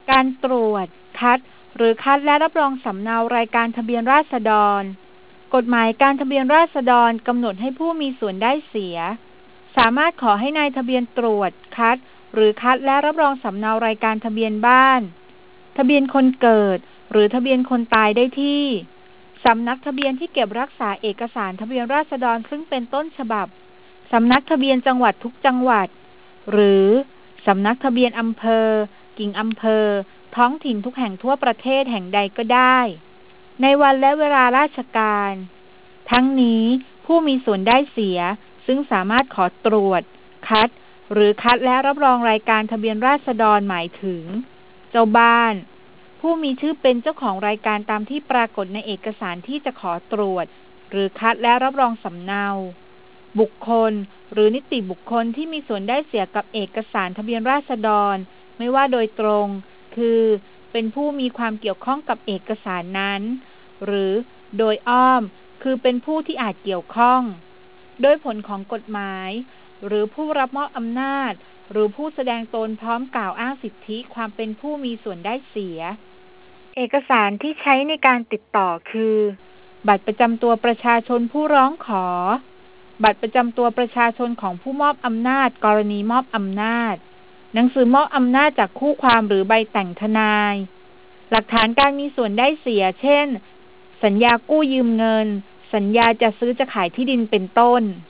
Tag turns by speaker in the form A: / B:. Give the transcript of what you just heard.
A: การตรวจคัดหรือคัดและรับรองสำเนารายการทะเบียนราษฎรกฎหมายการทะเบียนราษฎรกำหนดให้ผู้มีส่วนได้เสียสามารถขอให้นายทะเบียนตรวจคัดหรือคัดและรับรองสำเนารายการทะเบียนบ้านทะเบียนคนเกิดหรือทะเบียนคนตายได้ที่สำนักทะเบียนที่เก็บรักษาเอกสารทะเบียนราษฎรซึ่งเป็นต้นฉบับสำนักทะเบียนจังหวัดทุกจังหวัดหรือสำนักทะเบียนอำเภอกิ่งอำเภอท้องถิ่นทุกแห่งทั่วประเทศแห่งใดก็ได้ในวันและเวลาราชการทั้งนี้ผู้มีส่วนได้เสียซึ่งสามารถขอตรวจคัดหรือคัดและรับรองรายการทะเบียนราษฎรหมายถึงเจ้าบ้านผู้มีชื่อเป็นเจ้าของรายการตามที่ปรากฏในเอกสารที่จะขอตรวจหรือคัดและรับรองสำเนาบุคคลหรือนิติบุคคลที่มีส่วนได้เสียกับเอกสารทะเบียนราษฎรไม่ว่าโดยตรงคือเป็นผู้มีความเกี่ยวข้องกับเอกสารนั้นหรือโดยอ้อมคือเป็นผู้ที่อาจเกี่ยวข้องโดยผลของกฎหมายหรือผู้รับมอบอำนาจหรือผู้แสดงตนพร้อมกล่าวอ้างสิทธิความเป็นผู้มีส่วนได้เสียเอกสารที่ใช้ในการติดต่อคือบัตรประจำตัวประชาชนผู้ร้องขอบัตรประจำตัวประชาชนของผู้มอบอำนาจกรณีมอบอำนาจหนังสือมอบอำนาจจากคู่ความหรือใบแต่งทนายหลักฐานการมีส่วนได้เสียเช่นสัญญากู้ยืมเงินสัญญาจะซื้อจะขายที่ดินเป็นต้น